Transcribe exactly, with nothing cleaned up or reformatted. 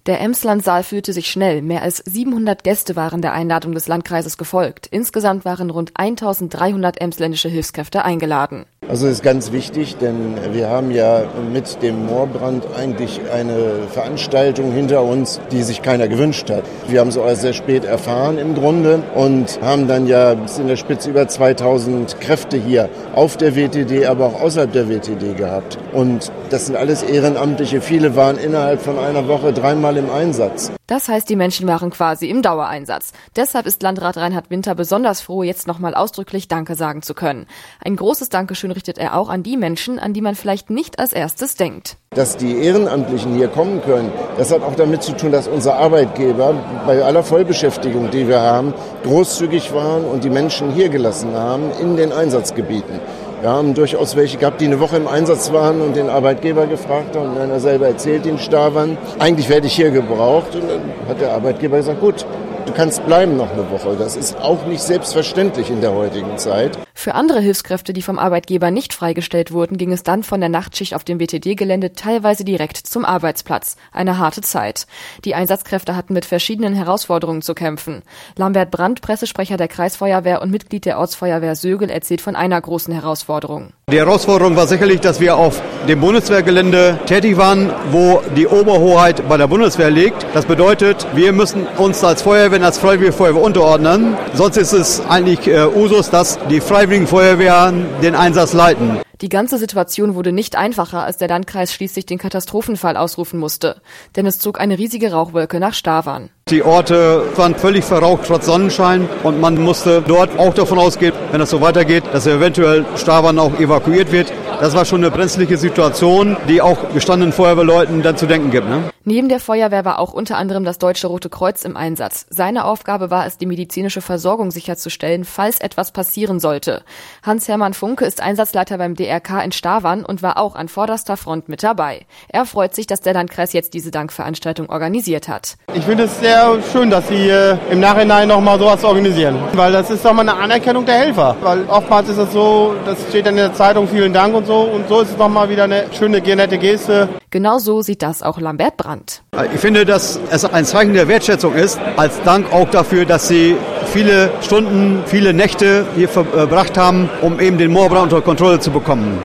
Der Emslandsaal füllte sich schnell. Mehr als siebenhundert Gäste waren der Einladung des Landkreises gefolgt. Insgesamt waren rund eintausenddreihundert emsländische Hilfskräfte eingeladen. Also ist ganz wichtig, denn wir haben ja mit dem Moorbrand eigentlich eine Veranstaltung hinter uns, die sich keiner gewünscht hat. Wir haben es auch erst sehr spät erfahren im Grunde und haben dann ja bis in der Spitze über zweitausend Kräfte hier auf der W T D, aber auch außerhalb der W T D gehabt. Und das sind alles Ehrenamtliche. Viele waren innerhalb von einer Woche dreimal im Einsatz. Das heißt, die Menschen waren quasi im Dauereinsatz. Deshalb ist Landrat Reinhard Winter besonders froh, jetzt nochmal ausdrücklich Danke sagen zu können. Ein großes Dankeschön richtet er auch an die Menschen, an die man vielleicht nicht als erstes denkt. Dass die Ehrenamtlichen hier kommen können, das hat auch damit zu tun, dass unsere Arbeitgeber bei aller Vollbeschäftigung, die wir haben, großzügig waren und die Menschen hier gelassen haben in den Einsatzgebieten. Wir haben durchaus welche gehabt, die eine Woche im Einsatz waren und den Arbeitgeber gefragt haben. Und einer selber erzählt, die in Stavann, eigentlich werde ich hier gebraucht. Und dann hat der Arbeitgeber gesagt, gut, du kannst bleiben noch eine Woche. Das ist auch nicht selbstverständlich in der heutigen Zeit. Für andere Hilfskräfte, die vom Arbeitgeber nicht freigestellt wurden, ging es dann von der Nachtschicht auf dem W T D-Gelände teilweise direkt zum Arbeitsplatz. Eine harte Zeit. Die Einsatzkräfte hatten mit verschiedenen Herausforderungen zu kämpfen. Lambert Brandt, Pressesprecher der Kreisfeuerwehr und Mitglied der Ortsfeuerwehr Sögel, erzählt von einer großen Herausforderung. Die Herausforderung war sicherlich, dass wir auf dem Bundeswehrgelände tätig waren, wo die Oberhoheit bei der Bundeswehr liegt. Das bedeutet, wir müssen uns als Feuerwehr, als Freiwillige Feuerwehr unterordnen. Sonst ist es eigentlich äh, Usus, dass die Freiwilligen Feuerwehren den Einsatz leiten. Die ganze Situation wurde nicht einfacher, als der Landkreis schließlich den Katastrophenfall ausrufen musste. Denn es zog eine riesige Rauchwolke nach Stavann. Die Orte waren völlig verraucht trotz Sonnenschein und man musste dort auch davon ausgehen, wenn das so weitergeht, dass eventuell Stavann auch evakuiert wird. Das war schon eine brenzliche Situation, die auch gestandenen Feuerwehrleuten dann zu denken gibt. Ne? Neben der Feuerwehr war auch unter anderem das Deutsche Rote Kreuz im Einsatz. Seine Aufgabe war es, die medizinische Versorgung sicherzustellen, falls etwas passieren sollte. Hans-Hermann Funke ist Einsatzleiter beim D R K in Stavann und war auch an vorderster Front mit dabei. Er freut sich, dass der Landkreis jetzt diese Dankveranstaltung organisiert hat. Ich finde es sehr schön, dass Sie äh, im Nachhinein nochmal sowas organisieren, weil das ist doch mal eine Anerkennung der Helfer. Weil oftmals ist es so, das steht dann in der Zeitung, vielen Dank und so, und so ist es nochmal wieder eine schöne, nette Geste. Genau so sieht das auch Lambert Brandt. Ich finde, dass es ein Zeichen der Wertschätzung ist, als Dank auch dafür, dass Sie viele Stunden, viele Nächte hier verbracht haben, um eben den Moorbrand unter Kontrolle zu bekommen.